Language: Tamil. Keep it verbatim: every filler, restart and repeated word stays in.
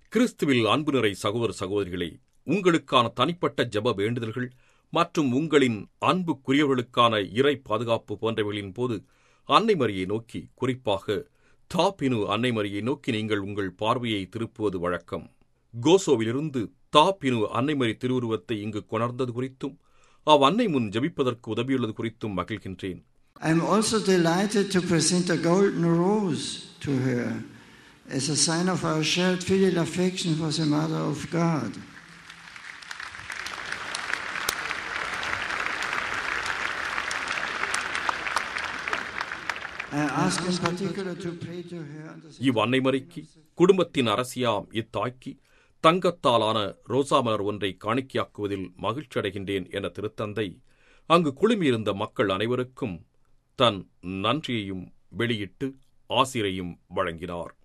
கிறிஸ்துவில் அன்பு நிறை சகோதர சகோதரிகளே, உங்களுக்கான தனிப்பட்ட ஜெப வேண்டுதல்கள் மற்றும் உங்களின் அன்புக்குரியவர்களுக்கான இறை பாதுகாப்பு போன்றவைகளின் போது அன்னை மரியை நோக்கி, குறிப்பாக தாபினு அன்னை மரியை நோக்கி நீங்கள் உங்கள் பார்வையை திருப்புவது வழக்கம். கோசோவிலிருந்து தாபினு அன்னை மரி திருவுருவத்தை இங்கு கொணர்ந்தது குறித்தும் அவ் அன்னை முன் ஜெபிப்பதற்கு உதவியுள்ளது குறித்தும் மகிழ்கின்றேன். I am also delighted to present a golden rose to her as a sign of our shared filial affection for the Mother of God. I ask in particular to pray to her. இவ் அன்னை மரிக்கு குடும்பத்தின் அரசியாம் இத்தாய்க்கு தங்கத்தாலான ரோசா மலர் ஒன்றை காணிக்கையாக்குவதில் மகிழ்ச்சி அடைகின்றேன் என திருத்தந்தை அங்கு குழுமியிருந்த மக்கள் அனைவருக்கும் தன் நன்றியையும் வெளியிட்டு ஆசிரையும் வழங்கினார்.